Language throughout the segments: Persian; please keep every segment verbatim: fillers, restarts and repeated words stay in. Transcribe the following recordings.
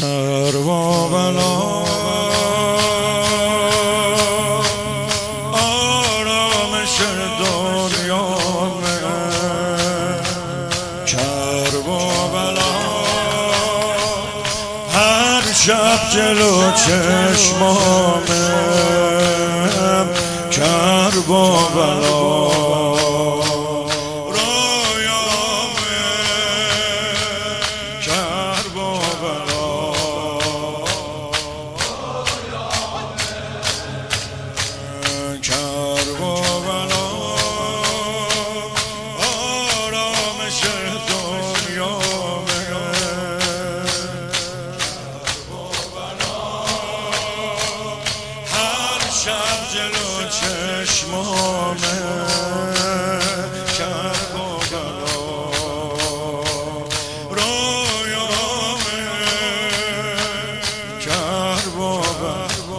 کربلا آرامش دنیامه، کربلا هر شب جلو چشمامه، کربلا شب جلو چشمامه، کربلا رویامه، کربلا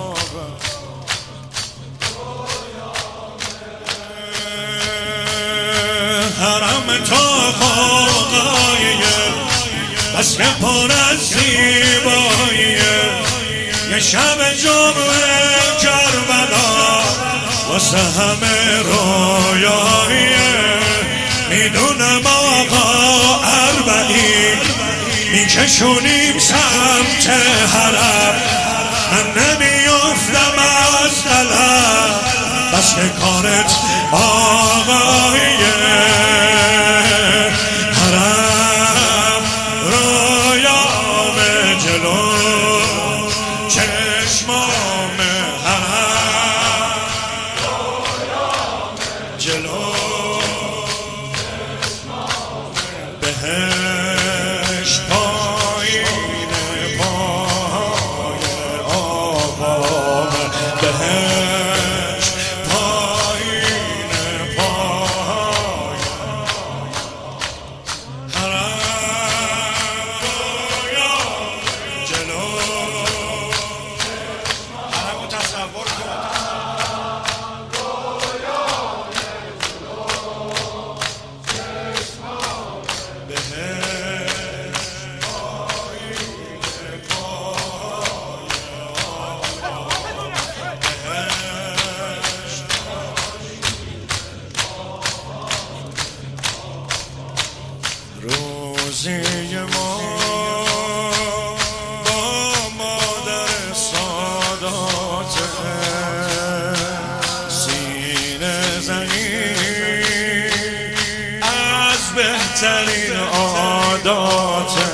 حرم تا خاقاییه، بس که پر از زیباییه، یه شب جمعه کربلا واسه همه رویاییه. میدونم آقا اربعین میکشونیم سمت حرم، من نمیافتم از قلم، بس که کارت آقاییه. حرم رویامه، جلو چشمامه، حرم جلو بهشت پایین پای آقامه، بهشت پایین پای حرم رویامه، جلو حرمو تصور کن. روزی ما با مادر ساداته، سینه زنی از بهترین عاداته،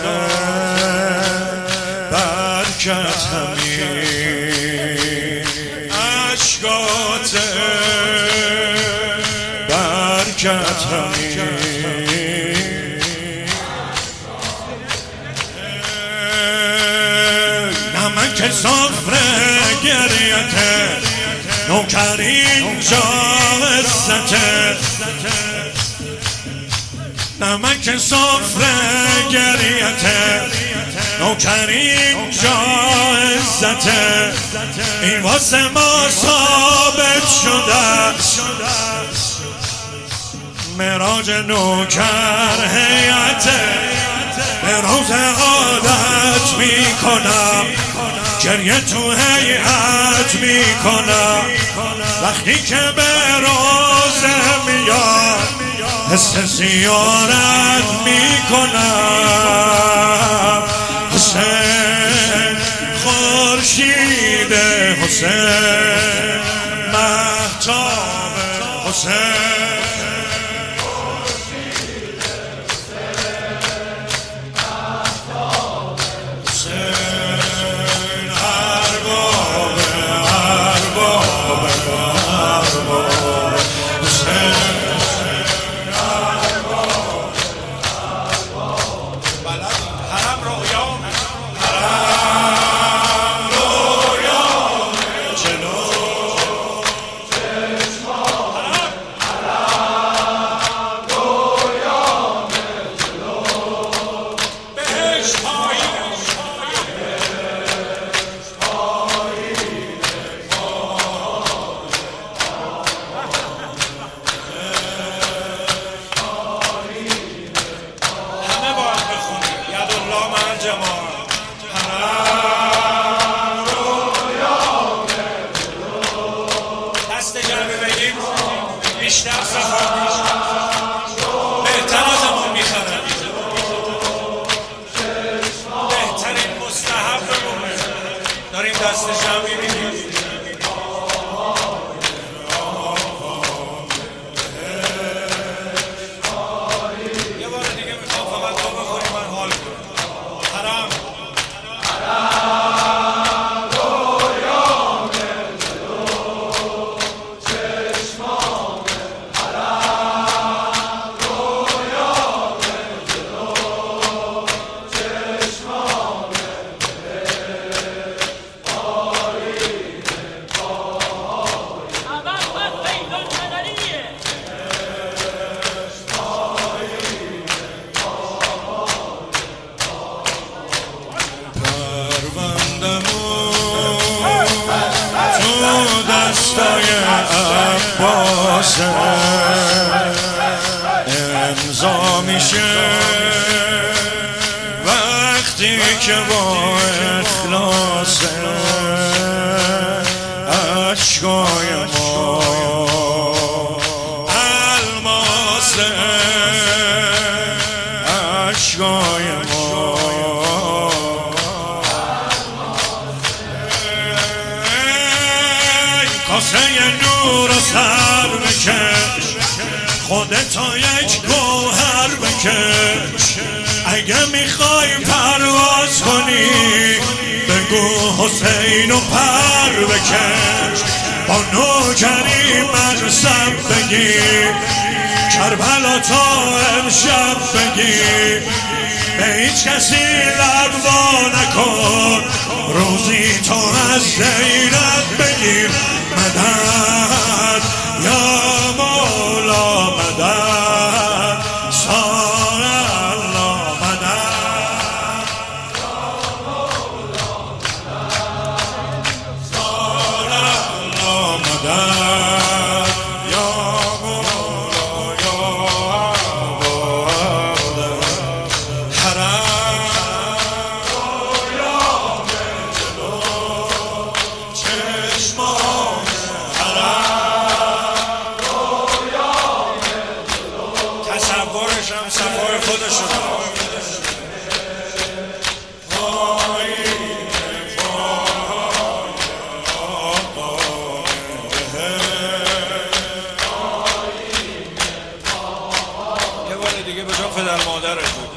برکت همین عشقاته، برکت همین نمک سفره گریته، نوکرین جا عزته، نمک سفره گریته، نوکرین جا عزته، این واسه ما ثابت شده، معراج نوکر هیئته، به روز عادت میکنم، گریه تو هیئت میکنم، وقتی که به روزه میاد حس زیارت میکنم. حسین خورشید، حسین مهتاب، حسین دست جمعی میگی یه بار دیگه میخوام فقط تو بخوری من حال کنم. حرم عباسه امضا میشه وقتی که با اخلاصه اشکای ما الماسه اشکای ما کاسه نور و سر بکش خودتا یک گوهر بکش اگه میخوای پرواز کنی بگو حسین و پر بکش با نوکری منصب بگی کربلا تا امشب بگی به هیچ کسی لب وا نکن روزی تو از زینب بگی مدد یا مولا مدد سال الله مدد یا مولا مدد سال الله مدد یا مولا یا عباد حرم رویام جلو چشمان تصورشم صفای خودشون یه بار دیگه به جا پدر مادرش بود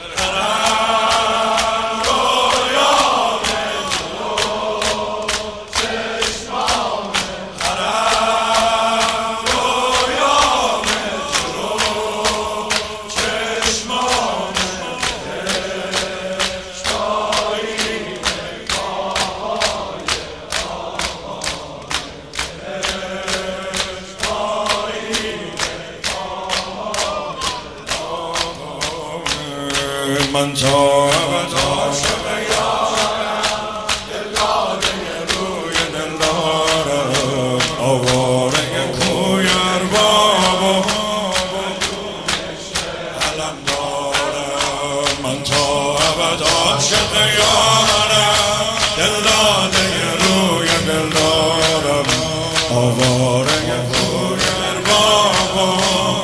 من تا ابد عاشق یارم دلداده روی دلدارم آواره کوی ارباب و علم دارم من تا ابد عاشق یارم دلداده روی دلدارم آواره کوی ارباب و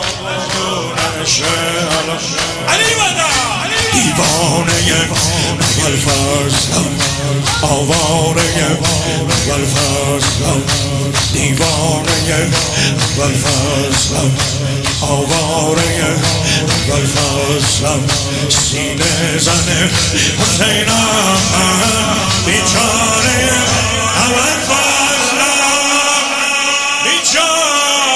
علی دیوانه والفرزم آواره والفرزم دیوانه والفرزم آواره والفرزم سینه زن حسینم بیچاره والفرزم بیچاره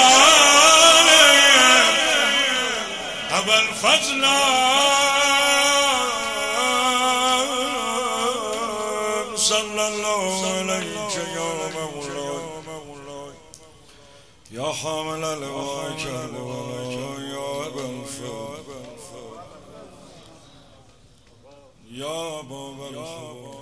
والفرزم صلى الله عليك يا مولاي يا حامل لواءك يا أبا الفضل يا باب الفضل